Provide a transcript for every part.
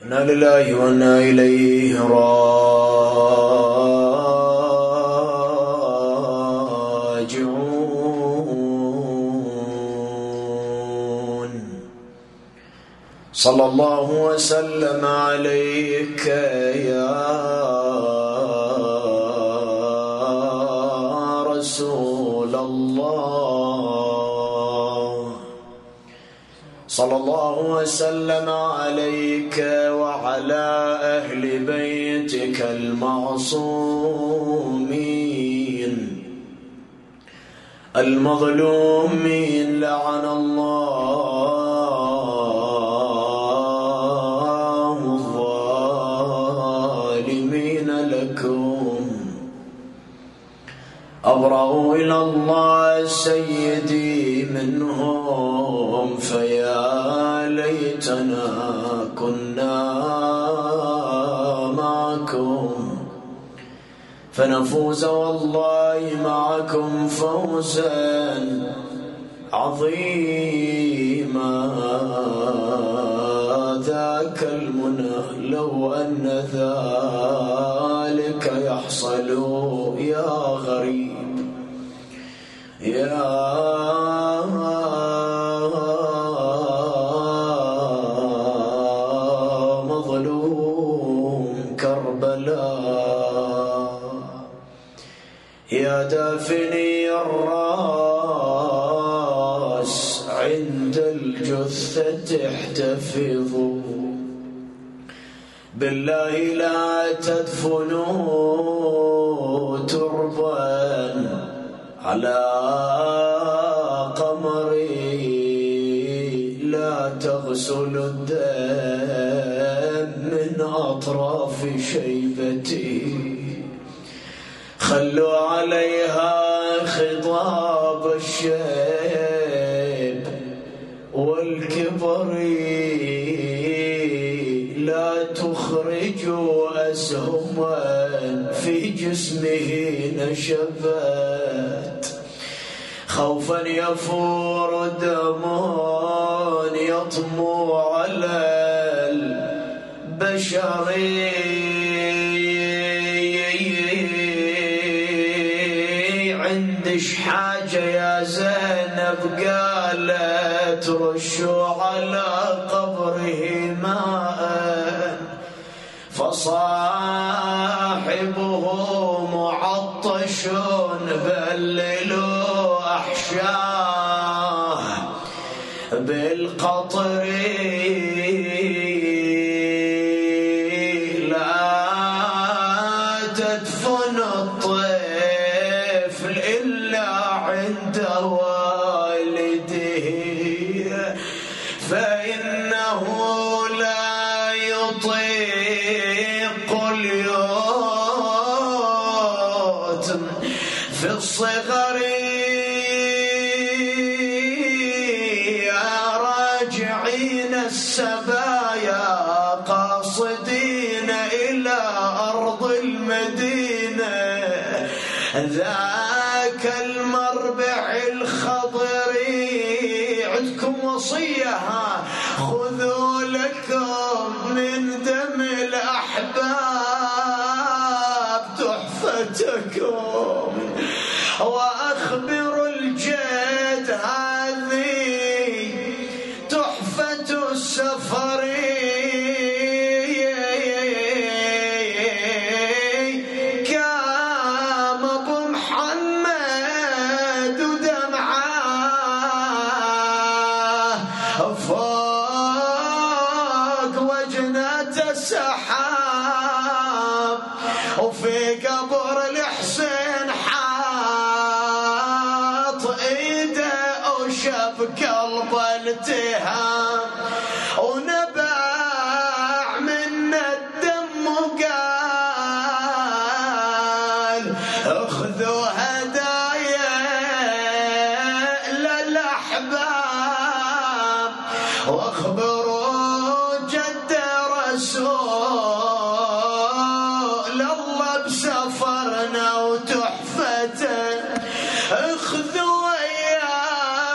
إنا لله وإنا إليه راجعون. صلى الله وسلم عليك يا رسول الله، صلى الله وسلم عليك وعلى أهل بيتك المعصومين المظلومين، لعن الله الظالمين لكم. أبرأوا إلى الله سيدي منهم، فيا ليتنا كنا معكم فنفوز والله معكم فوزا عظيما. ذاك المنى لو أن ذلك يحصل يا غريب يا مظلوم كربلاء، يا دافني الراس عند الجثة احتفظوا بالله لا تدفنوا تربا على قمري، لا تغسلوا الدم من أطراف شيبتي، خلوا عليها خضاب الشيب والكبر، لا تخرجوا أسهما في جسمه نشبت، خوفا يفور دم يطمو على البشر. عندش حاجة يا زينب؟ قالت رشوا على قبره ماء، فصاحبه معطش بللوا أحشاه بالقطر، لا تدفن الطفل إلا عند والده، فإنه لا يطيق اليتم في الصغر. يا راجعين السبايا قاصدين إلى أرض المدينة، ذاك المربع الخضري عندكم وصية، خذوا لكم من دم الأحباب تحفتكم، وأخبروا الجد هذه تحفة السفر، كام أبو محمد ودمعاه فوق وجنة السحاب، وفي قبر الحسين حاط ايده وشاف قلبه التهام، ونباع من الدم وقال اخذوا هدايا للأحباب، واخبروا جد رسول الله بسفرنا وتحفته، اخذوا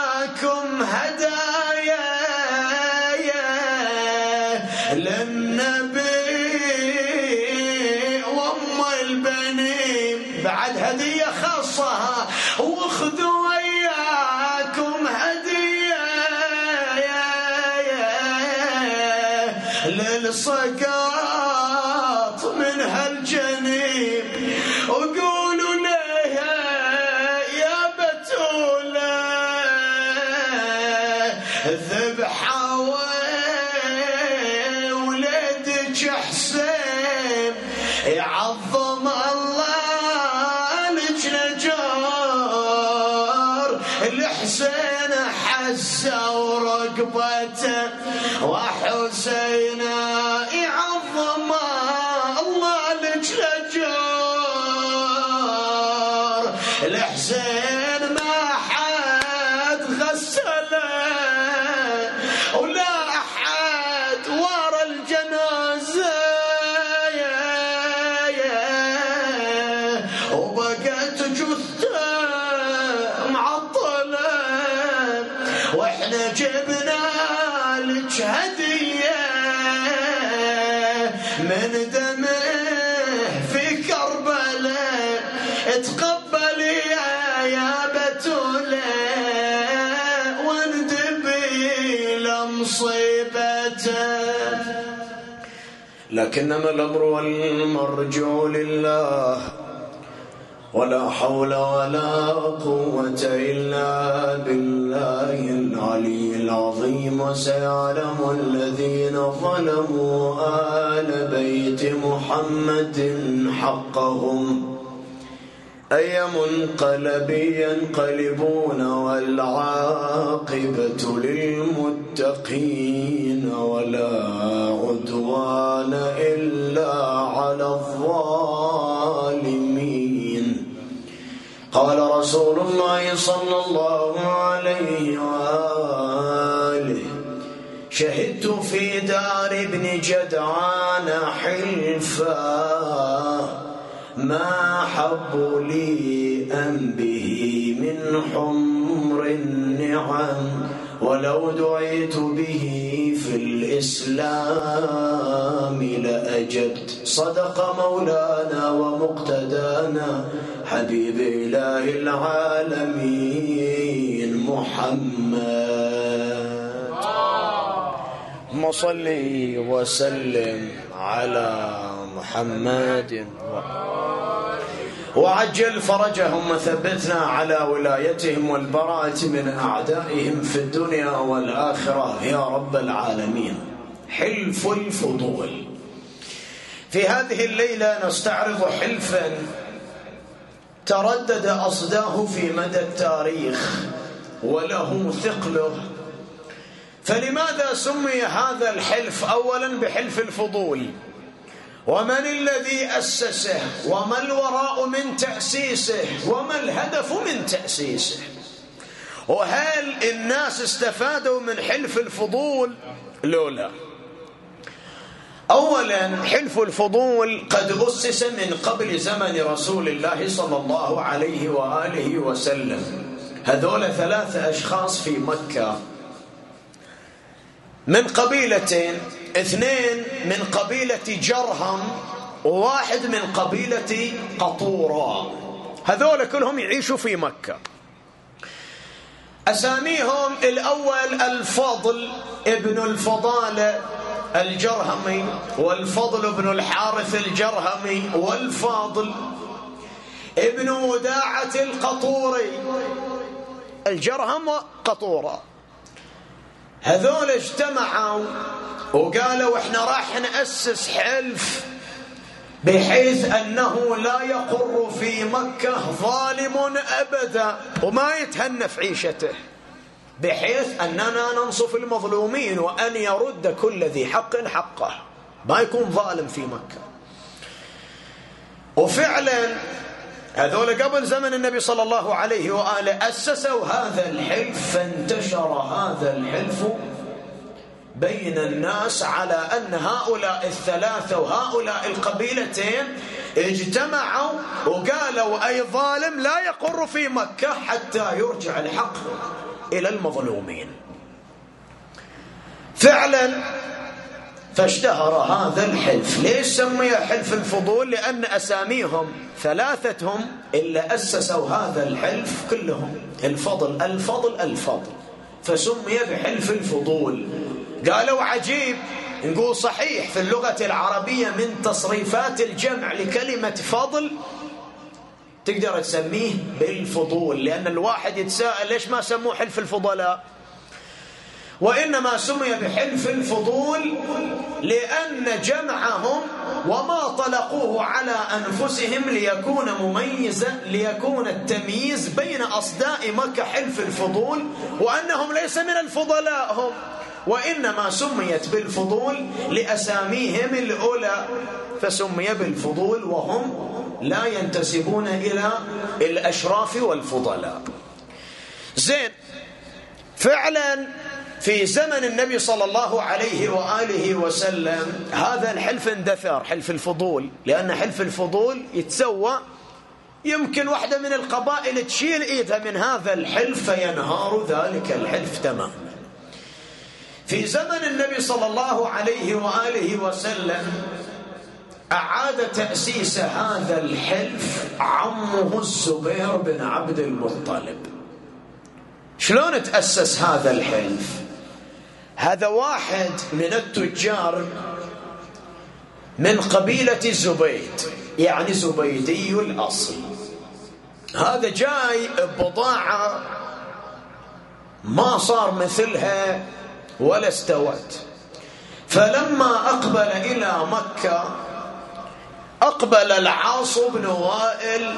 وياكم هدايا للنبي النبي وام البنين بعد هدية خاصة، واخذوا وياكم هدية للسقاط من هالجنين، وقولوا لها يا بتولة ذبحة ولدك حسين يعظم الله لك نجار. الحسين حسه ورقبته وحسين يعظم الله لك نجار. الحسين ما حد غسله ولا أحد ورا الجنازة، وبقت جثة معطلة، واحنا جبنا لك هدية من دمه في كربلاء، تقبلي يا بتولة واندبي لمصيبته. لكنما الأمر والمرجو لله، ولا حول ولا قوة إلا بالله العلي العظيم. وسيعلم الذين ظلموا آل بيت محمد حقهم أي منقلب ينقلبون، والعاقبة للمتقين ولا عدوان إلا على الظالمين. قال رسول الله صلى الله عليه وآله: شهدت في دار ابن جدعان حلفا ما حب لي أن به من حمر النعم، ولو دعيت به في الإسلام لأجبت. صدق مولانا ومقتدانا حبيب إله العالمين محمد. اللهم صل وسلم على محمد وعجل فرجهم، وثبتنا على ولايتهم والبراءة من أعدائهم في الدنيا والآخرة يا رب العالمين. حلف الفضول. في هذه الليلة نستعرض حلفا تردد أصداه في مدى التاريخ وله ثقله. فلماذا سمي هذا الحلف أولا بحلف الفضول؟ ومن الذي أسسه؟ وما الوراء من تأسيسه؟ وما الهدف من تأسيسه؟ وهل الناس استفادوا من حلف الفضول؟ لا. أولا حلف الفضول قد أسس من قبل زمن رسول الله صلى الله عليه وآله وسلم. هذول 3 أشخاص في مكة من قبيلتين، 2 من قبيلة جرهم و1 من قبيلة قطورة. هذول كلهم يعيشوا في مكة. أساميهم: الأول الفضل ابن الفضالة الجرهمي، والفضل ابن الحارث الجرهمي، والفاضل ابن وداعة القطوري. الجرهم وقطورة هذول اجتمعوا وقالوا احنا راح نأسس حلف بحيث أنه لا يقر في مكة ظالم أبدا وما يتهنى في عيشته، بحيث أننا ننصف المظلومين وأن يرد كل ذي حق حقه، ما يكون ظالم في مكة. وفعلا هذول قبل زمن النبي صلى الله عليه وآله أسسوا هذا الحلف، فانتشر هذا الحلف بين الناس على أن هؤلاء 3 وهؤلاء القبيلتين اجتمعوا وقالوا أي ظالم لا يقر في مكة حتى يرجع الحق إلى المظلومين. فعلا فاشتهر هذا الحلف. ليش سمي حلف الفضول؟ لأن أساميهم ثلاثتهم إلا أسسوا هذا الحلف كلهم الفضل الفضل الفضل، فسمي بحلف الفضول. قالوا عجيب، نقول صحيح في اللغة العربية من تصريفات الجمع لكلمة فضل تقدر تسميه بالفضول، لأن الواحد يتساءل ليش ما سموه حلف الفضلاء، وإنما سمي بحلف الفضول لأن جمعهم وما طلقوه على أنفسهم ليكون مميزا، ليكون التمييز بين أصداء مكة حلف الفضول، وأنهم ليس من الفضلاء هم، وإنما سميت بالفضول لأساميهم الأولى، فسمي بالفضول وهم لا ينتسبون إلى الأشراف والفضلاء. زين، فعلا في زمن النبي صلى الله عليه وآله وسلم هذا الحلف اندثر، حلف الفضول، لأن حلف الفضول يتسوى يمكن واحدة من القبائل تشيل إيدها من هذا الحلف فينهار ذلك الحلف تماما. في زمن النبي صلى الله عليه وآله وسلم أعاد تأسيس هذا الحلف عمه الزبير بن عبد المطلب. شلون تأسس هذا الحلف؟ هذا واحد من التجار من قبيلة زبيد، يعني زبيدي الأصل. هذا جاي ببضاعة ما صار مثلها ولا استوت، فلما أقبل إلى مكة أقبل العاص بن وائل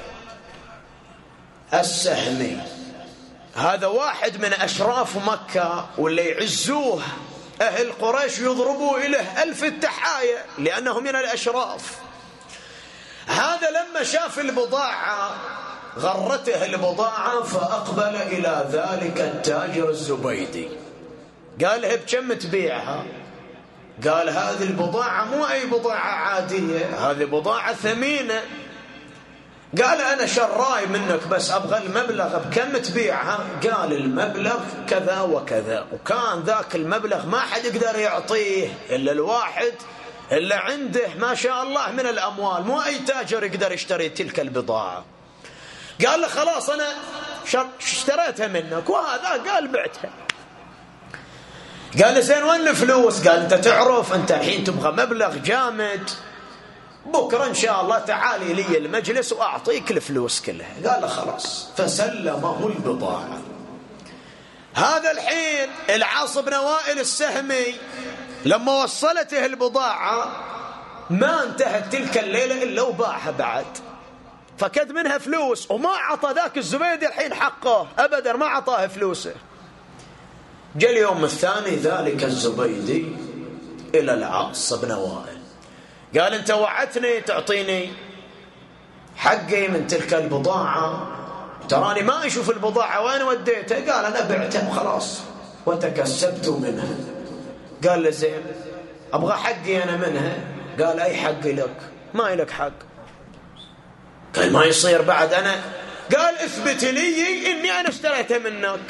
السهمي، هذا واحد من أشراف مكة واللي يعزوه أهل قريش يضربوا إليه 1000 التحايا لأنه من الأشراف. هذا لما شاف البضاعة غرته البضاعة فأقبل إلى ذلك التاجر الزبيدي، قال له بكم تبيعها؟ قال هذه البضاعة مو أي بضاعة عادية، هذه بضاعة ثمينة. قال أنا شراي منك بس أبغى المبلغ، بكم تبيعها؟ قال المبلغ كذا وكذا، وكان ذاك المبلغ ما حد يقدر يعطيه إلا الواحد اللي عنده ما شاء الله من الأموال، مو أي تاجر يقدر يشتري تلك البضاعة. قال له خلاص أنا اشتريتها منك، وهذا قال بعتها. قال له زين وين الفلوس؟ قال أنت تعرف أنت الحين تبغى مبلغ جامد، بكرة إن شاء الله تعالي لي المجلس وأعطيك الفلوس كلها. قال له خلاص، فسلمه البضاعة. هذا الحين العاص بن وائل السهمي لما وصلته البضاعة ما انتهت تلك الليلة إلا وباعها بعد، فكد منها فلوس وما عطى ذاك الزبيدي الحين حقه أبدا، ما عطاه فلوسه. جاء اليوم الثاني ذلك الزبيدي إلى العاص بن وائل قال أنت وعدتني تعطيني حقي من تلك البضاعة، تراني ما أشوف البضاعة وين وديتها؟ قال أنا بعتها خلاص وتكسبت منها. قال له زين أبغى حقي أنا منها. قال أي حق لك؟ ما لك حق. قال ما يصير بعد أنا. قال اثبت لي إني أنا اشتريتها منك.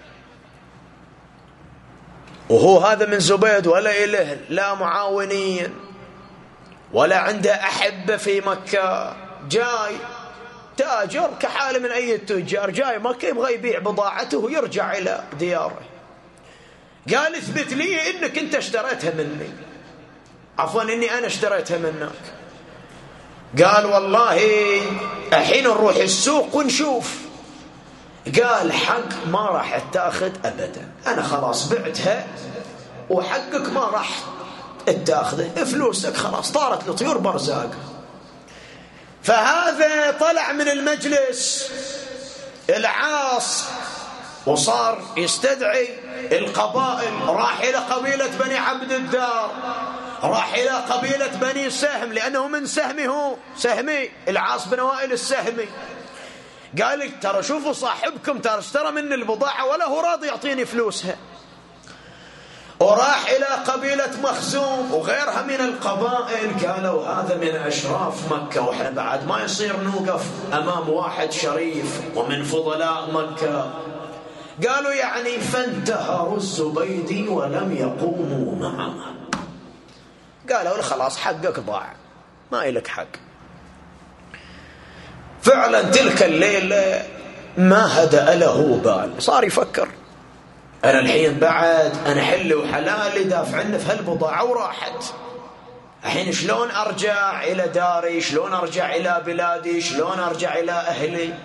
وهو هذا من زبيد ولا إله لا معاونين ولا عنده أحبة في مكة، جاي تاجر كحال من أي التجار، جاي مكة يبغى يبيع بضاعته ويرجع إلى دياره. قال اثبت لي إنك أنت اشتريتها مني، عفوا إني أنا اشتريتها منك. قال والله الحين نروح السوق ونشوف. قال حق ما راح تاخذ أبدا، أنا خلاص بعتها وحقك ما راح تاخذه، فلوسك خلاص طارت لطيور برزاق. فهذا طلع من المجلس العاص وصار يستدعي القبائل، راح إلى قبيلة بني عبد الدار، راح إلى قبيلة بني سهم لأنه من سهمي، هو سهمي العاص بن وائل السهمي. قال لك ترى شوفوا صاحبكم ترى اشترى مني البضاعة ولا هو راضي يعطيني فلوسها. وراح إلى قبيلة مخزوم وغيرها من القبائل، قالوا هذا من أشراف مكة وإحنا بعد ما يصير نوقف أمام واحد شريف ومن فضلاء مكة. قالوا يعني فانتهروا الزبيدي ولم يقوموا معه. قالوا له خلاص حقك ضاع، ما إلك حق. فعلا تلك الليلة ما هدأ له بال، صار يفكر أنا الحين بعد أنا حلي وحلالي دافع عنه في هالبضاعة وراحت، الحين شلون أرجع إلى داري، شلون أرجع إلى بلادي، شلون أرجع إلى أهلي.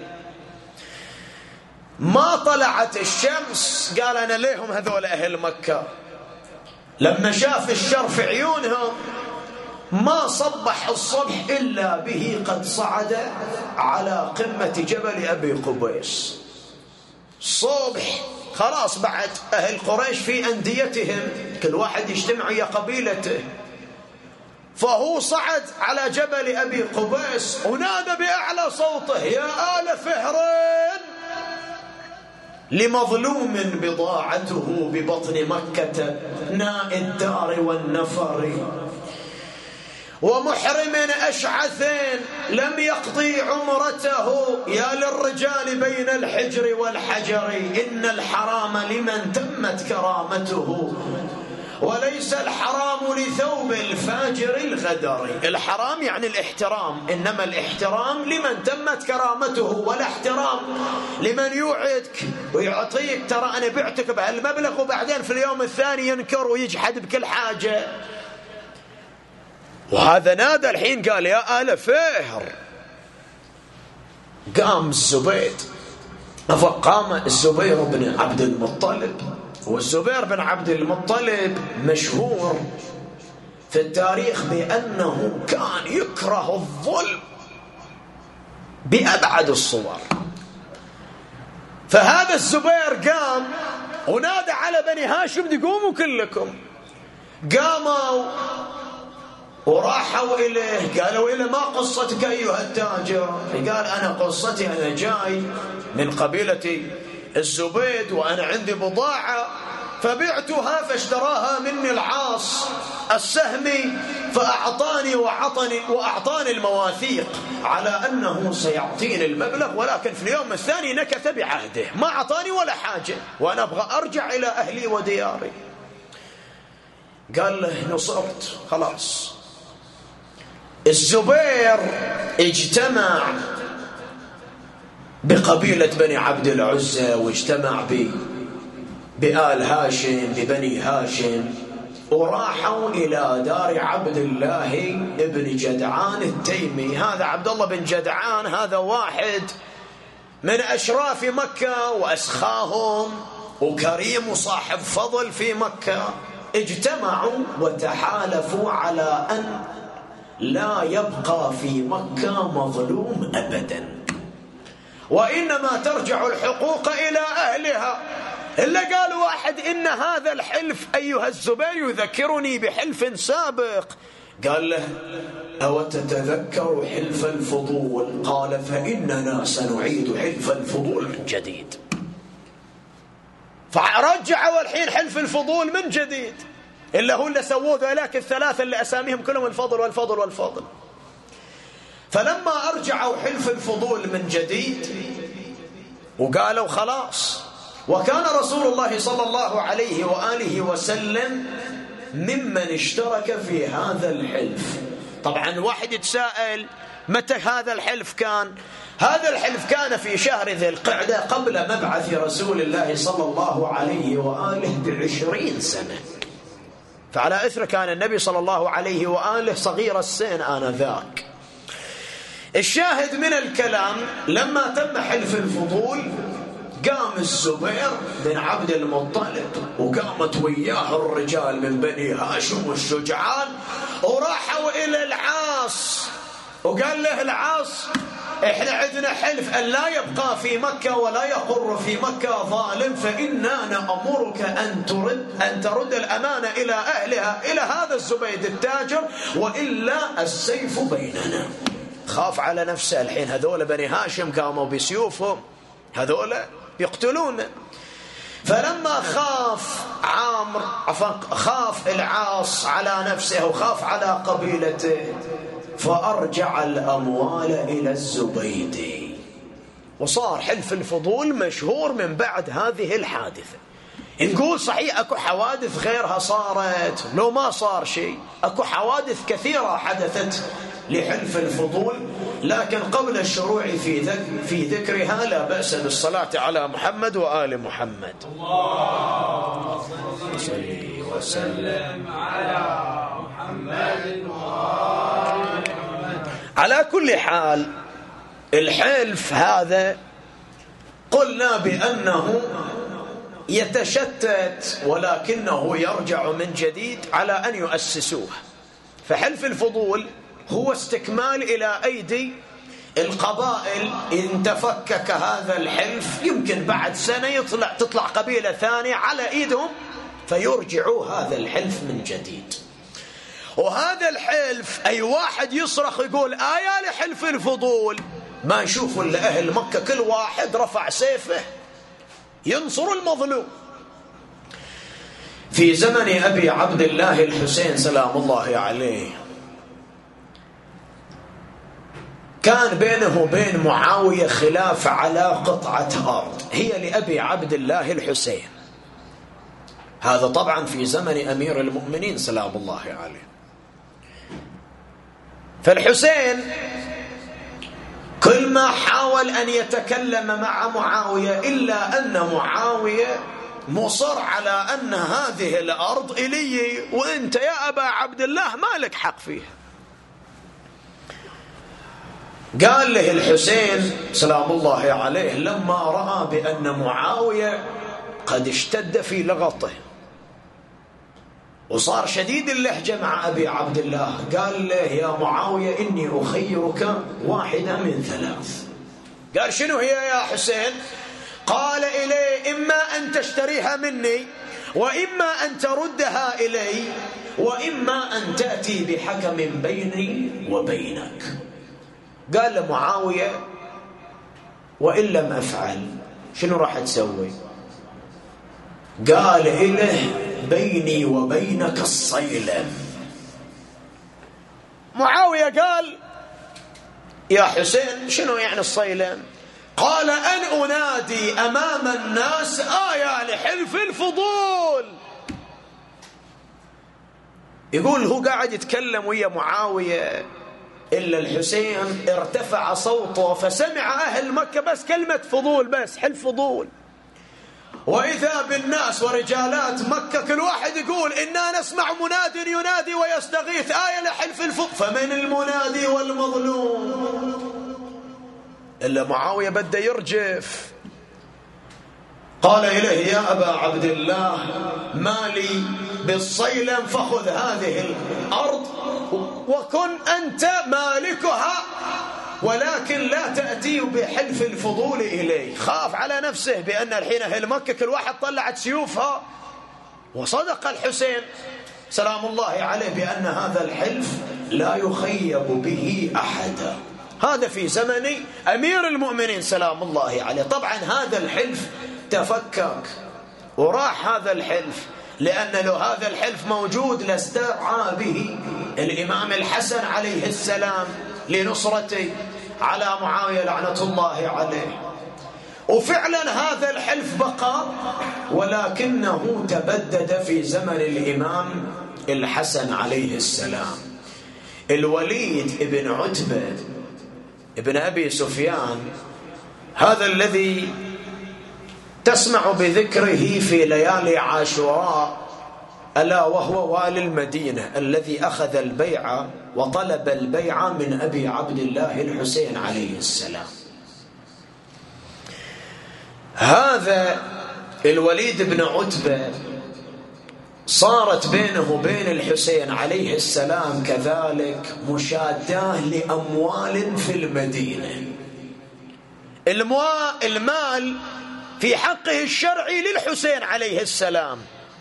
ما طلعت الشمس قال أنا ليهم هذول أهل مكة. لما شاف الشر في عيونهم ما صبح الصبح إلا به قد صعد على قمة جبل أبي قبيس. صبح خلاص بعد أهل قريش في أنديتهم، كل واحد يجتمع يا قبيلته، فهو صعد على جبل أبي قبيس ونادى بأعلى صوته يا آل فهرين لمظلوم بضاعته ببطن مكة ناء الدار والنفر ومحرم أشعث لم يقضي عمرته يا للرجال بين الحجر والحجر إن الحرام لمن تمت كرامته وليس الحرام لثوب الفاجر الغدر. الحرام يعني الاحترام، إنما الاحترام لمن تمت كرامته، ولا احترام لمن يوعدك ويعطيك ترى أنا بعتك بهالمبلغ وبعدين في اليوم الثاني ينكر ويجحد بكل حاجة. وهذا نادى الحين قال يا آل فهر. قام الزبيد، فقام الزبير بن عبد المطلب، والزبير بن عبد المطلب مشهور في التاريخ بأنه كان يكره الظلم بأبعد الصور. فهذا الزبير قام ونادى على بني هاشم قوموا كلكم. قاموا وراحوا إليه قالوا إلى ما قصتك أيها التاجر؟ قال أنا قصتي أنا جاي من قبيلتي الزبيد وأنا عندي بضاعة فبعتها فاشتراها مني العاص السهمي فأعطاني وأعطاني المواثيق على أنه سيعطيني المبلغ، ولكن في اليوم الثاني نكث بعهده ما أعطاني ولا حاجة وأنا أبغى أرجع إلى أهلي ودياري. قال له نصرت خلاص. الزبير اجتمع بقبيلة بني عبد العزة واجتمع بآل هاشم ببني هاشم وراحوا إلى دار عبد الله ابن جدعان التيمي. هذا عبد الله بن جدعان هذا واحد من أشراف مكة وأسخاهم وكريم وصاحب فضل في مكة. اجتمعوا وتحالفوا على أن لا يبقى في مكة مظلوم أبدا، وإنما ترجع الحقوق إلى أهلها. إلا قال واحد إن هذا الحلف أيها الزبير يذكرني بحلف سابق. قال له أو تتذكر حلف الفضول؟ قال فإننا سنعيد حلف الفضول من جديد. فرجعوا الحين حلف الفضول من جديد، إلا هو اللي سووه ذلك الثلاثة اللي أساميهم كلهم الفضل والفضل والفضل. فلما أرجعوا حلف الفضول من جديد وقالوا خلاص، وكان رسول الله صلى الله عليه وآله وسلم ممن اشترك في هذا الحلف. طبعا واحد يتساءل متى هذا الحلف كان؟ هذا الحلف كان في شهر ذي القعدة قبل مبعث رسول الله صلى الله عليه وآله ب20 سنة. فعلى إثر كان النبي صلى الله عليه وآله صغير السن آنذاك. الشاهد من الكلام لما تم حلف الفضول قام الزبير بن عبد المطلب وقامت وياه الرجال من بني هاشم الشجعان وراحوا إلى العاص وقال له العاص احنا عندنا حلف أن لا يبقى في مكة ولا يقر في مكة ظالم، فإنا نأمرك أن ترد الأمانة إلى أهلها إلى هذا الزبيد التاجر، وإلا السيف بيننا. خاف على نفسه الحين، هذول بني هاشم قاموا بسيوفهم، هذول يقتلون. فلما خاف خاف العاص على نفسه وخاف على قبيلته فأرجع الأموال إلى الزبيدي. وصار حلف الفضول مشهور من بعد هذه الحادثة. نقول صحيح أكو حوادث غيرها صارت، لو ما صار شيء أكو حوادث كثيرة حدثت لحلف الفضول، لكن قبل الشروع في ذكرها لا بأس بالصلاة على محمد وآل محمد. اللهم صل وسلم على محمد وآل محمد. على كل حال الحلف هذا قلنا بأنه يتشتت ولكنه يرجع من جديد على أن يؤسسوه. فحلف الفضول هو استكمال إلى أيدي القبائل. إن تفكك هذا الحلف يمكن بعد سنة تطلع قبيلة ثانية على إيدهم فيرجعوا هذا الحلف من جديد. وهذا الحلف أي واحد يصرخ يقول آية لحلف الفضول ما يشوفوا إلا أهل مكة كل واحد رفع سيفه ينصر المظلوم. في زمن أبي عبد الله الحسين سلام الله عليه كان بينه وبين معاوية خلاف على قطعة أرض هي لأبي عبد الله الحسين. هذا طبعا في زمن أمير المؤمنين سلام الله عليه. فالحسين كل ما حاول أن يتكلم مع معاوية إلا أن معاوية مصر على أن هذه الأرض إلي وأنت يا أبا عبد الله ما لك حق فيها. قال له الحسين سلام الله عليه لما رأى بأن معاوية قد اشتد في لغطه وصار شديد اللهجة مع أبي عبد الله، قال له يا معاوية إني أخيرك واحدة من ثلاث. قال شنو هي يا حسين؟ قال إليه إما أن تشتريها مني وإما أن تردها إلي وإما أن تأتي بحكم بيني وبينك. قال لمعاوية وإن لم أفعل شنو راح تسوي؟ قال إله بيني وبينك الصيلم. معاوية قال يا حسين شنو يعني الصيلم؟ قال أن أنادي أمام الناس آية لحلف الفضول. يقول هو قاعد يتكلم ويا معاوية إلا الحسين ارتفع صوته فسمع أهل مكة بس كلمة فضول، بس حلف فضول. وإذا بالناس ورجالات مكة كل واحد يقول إنا نسمع مناد ينادي ويستغيث آية لحلف الفضل. فمن المنادي والمظلوم؟ إلا معاوية بده يرجف. قال إليه يا أبا عبد الله مالي بالصيلم فخذ هذه الأرض وكن أنت مالكها ولكن لا تأتي بحلف الفضول إليه. خاف على نفسه بأن الحين أهل مكة كل واحد طلعت سيوفها. وصدق الحسين سلام الله عليه بأن هذا الحلف لا يخيب به أحدا. هذا في زمن أمير المؤمنين سلام الله عليه. طبعا هذا الحلف تفكك وراح هذا الحلف، لأن لو هذا الحلف موجود لاسترعى به الإمام الحسن عليه السلام لنصرته على معاوية لعنة الله عليه. وفعلا هذا الحلف بقى ولكنه تبدد في زمن الإمام الحسن عليه السلام. الوليد ابن عتبة ابن أبي سفيان هذا الذي تسمع بذكره في ليالي عاشوراء ألا وهو والي المدينة الذي أخذ البيعة وطلب البيعة من أبي عبد الله الحسين عليه السلام. هذا الوليد بن عتبة صارت بينه وبين الحسين عليه السلام كذلك مشادة لأموال في المدينة. المال في حقه الشرعي للحسين عليه السلام،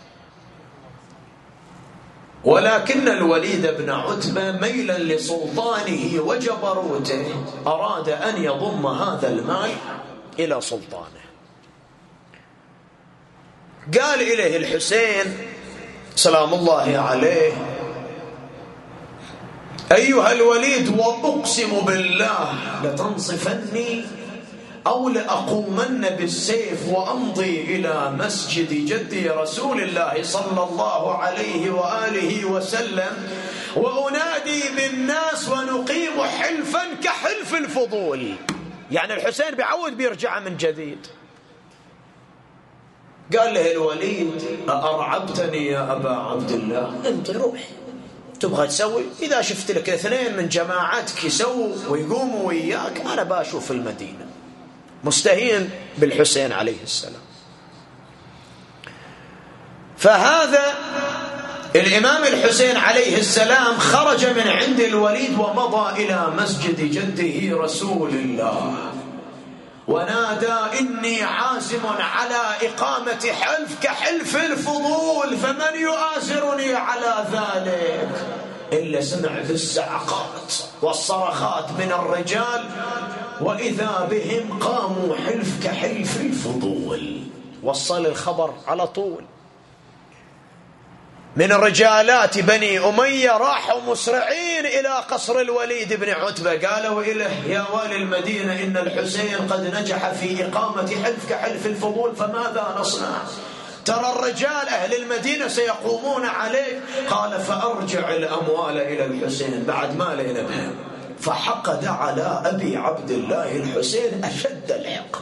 ولكن الوليد بن عتبة ميلا لسلطانه وجبروته أراد أن يضم هذا المال إلى سلطانه. قال إليه الحسين سلام الله عليه أيها الوليد وأقسم بالله لتنصفني أو لأقومن بالسيف وأمضي إلى مسجد جدي رسول الله صلى الله عليه وآله وسلم وأنادي بالناس ونقيم حلفا كحلف الفضول. يعني الحسين بيعود بيرجع من جديد. قال له الوليد: أأرعبتني يا أبا عبد الله؟ أنت روح تبغى تسوي، إذا شفت لك اثنين من جماعتك يسووا ويقوموا وياك أنا باشوف المدينة. مستهين بالحسين عليه السلام. فهذا الإمام الحسين عليه السلام خرج من عند الوليد ومضى إلى مسجد جده رسول الله ونادى: إني عازم على إقامة حلف كحلف الفضول، فمن يؤازرني على ذلك؟ إلا سمع بالزعقات والصرخات من الرجال، وإذا بهم قاموا حلف كحلف الفضول. وصل الخبر على طول من رجالات بني أمية، راحوا مسرعين إلى قصر الوليد بن عتبة، قالوا إله: يا والي المدينة، إن الحسين قد نجح في إقامة حلف كحلف الفضول، فماذا نصنع؟ ترى الرجال أهل المدينة سيقومون عليك. قال: فأرجع الأموال إلى الحسين، بعد ما لنا بهم. فحقد على أبي عبد الله الحسين أشد الحقد.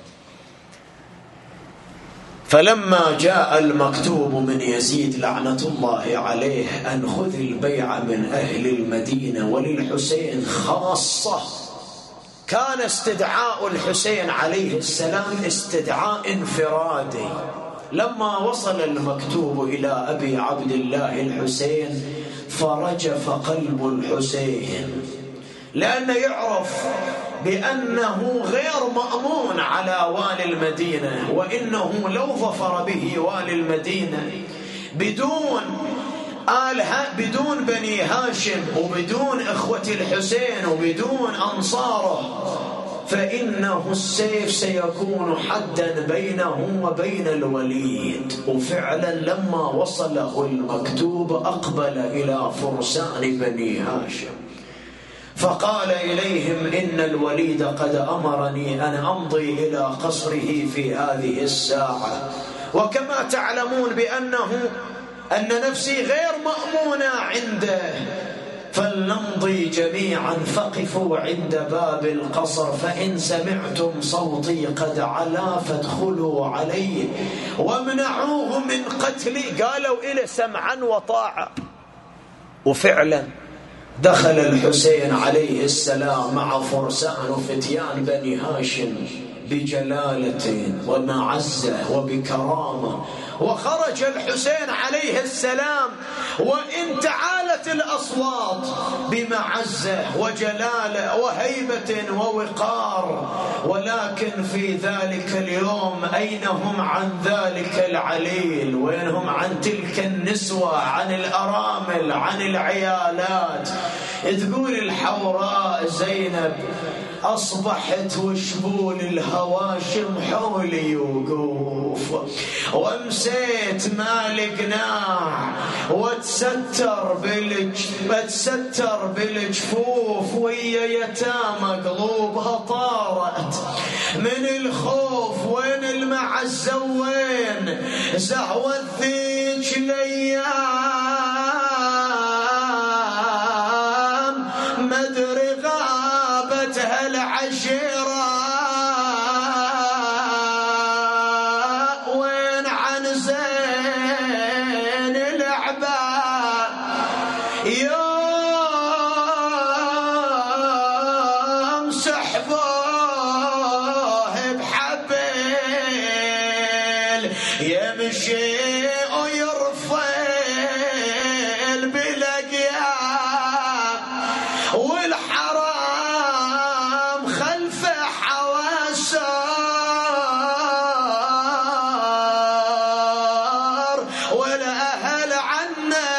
فلما جاء المكتوب من يزيد لعنة الله عليه أن خذ البيع من أهل المدينة وللحسين خاصة، كان استدعاء الحسين عليه السلام استدعاء انفرادي. لما وصل المكتوب إلى أبي عبد الله الحسين فرجف قلب الحسين، لأنه يعرف بأنه غير مأمون على والي المدينة، وإنه لو ظفر به والي المدينة بدون بني هاشم وبدون إخوة الحسين وبدون أنصاره، فإنه السيف سيكون حدا بينه وبين الوليد. وفعلا لما وصله المكتوب أقبل إلى فرسان بني هاشم فقال إليهم: إن الوليد قد أمرني أن أمضي إلى قصره في هذه الساعة، وكما تعلمون أن نفسي غير مأمونة عنده، فلنمضي جميعا فقفوا عند باب القصر، فإن سمعتم صوتي قد علا فادخلوا عليه وامنعوه من قتلي. قالوا إلى سمعا وطاعة. وفعلا دخل الحسين عليه السلام مع فرسان وفتيان بني هاشم بجلالة ومعزة وبكرامة، وخرج الحسين عليه السلام وإن تعالت الأصوات بمعزة وجلالة وهيبة ووقار، ولكن في ذلك اليوم أين هم عن ذلك العليل؟ وين هم عن تلك النسوة، عن الأرامل، عن العيالات؟ تقول الحوراء زينب: أصبحت وشبول الهواشم حولي وقوف، وامسيت ما لقناع، واتستر بالجفوف، ويا يتامى قلوبها طارت من الخوف. وين المعزة وين زهوة ذيك الأيام؟ مدري غابتها العشيرة، وين عن زين العباد؟ يوم سحبوه بحبل يمشي ويرفل بالأقيام، والحرام خلفه حواسار، والأهل عنه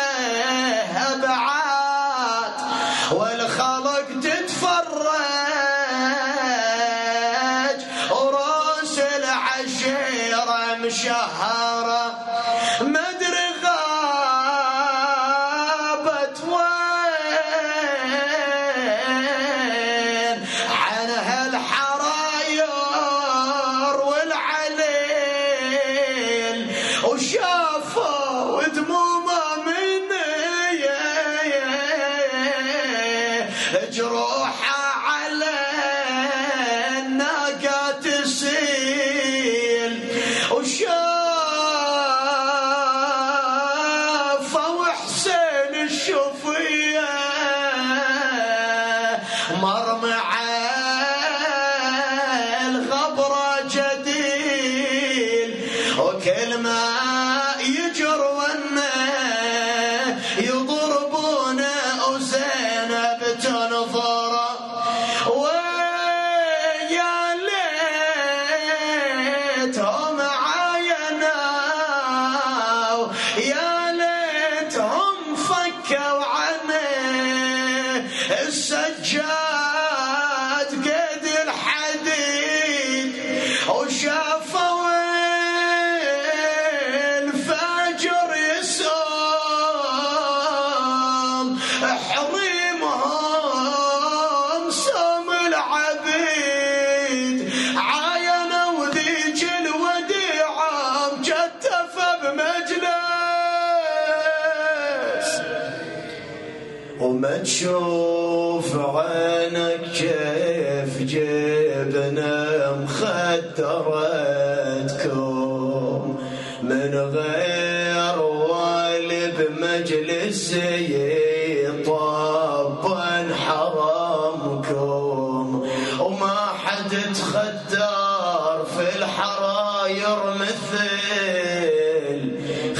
أبعاد، والخلق تتفرج، وراس العشيرة مشهرة مدري غابت وين عنها الحرايا جروحه على الناقة تسيل، وشافوا حسين الشفية مرمى الغبرة جديل، وكل ما يجرونه يضربونه وزينب تنظره، ويا ليتهم عاينوا، يا ليتهم فكوا عنه السجاد قد الحديد، وشافوا الفجر يسوم حريمهم سوم العبيد، عاينوا ذيك الوديعة مجتفة بمجلس، وما تشوف عينك كيف جبنا مخدرتكم من غير والي بمجلس طبا حرامكم، وما حد تخدر في الحراير مثل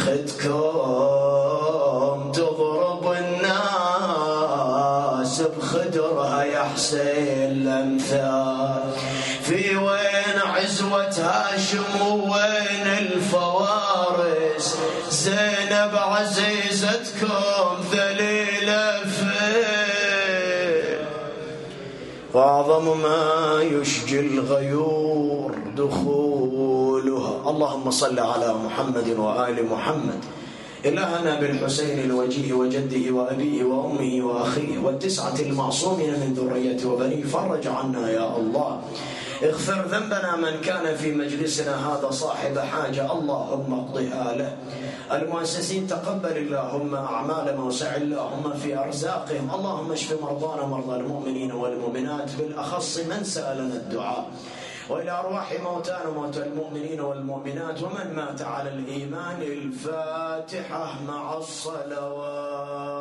خدكم، تضرب الناس بخدرها يا حسين الامثال، في وين عزوة هاشم وين الفوارس، زينب عزيزتكم ذليلة فين، وأعظم ما يشجي الغيور دخولها. اللهم صل على محمد وآل محمد. إلهنا بالحسين الوجيه وجده وأبيه وأمه وأخيه والتسعة المعصومين من ذريته وبنيه، فرج عنا يا الله. اغفر ذنبنا من كان في مجلسنا هذا صاحب حاجة، اللهم اقضها له. المؤسسين تقبل اللهم أعمالهم وسع اللهم في أرزاقهم. اللهم اشف مرضانا مرضى المؤمنين والمؤمنات، بالأخص من سألنا الدعاء، وإلى أرواح موتانا وموتى المؤمنين والمؤمنات ومن مات على الإيمان. الفاتحة مع الصلوات.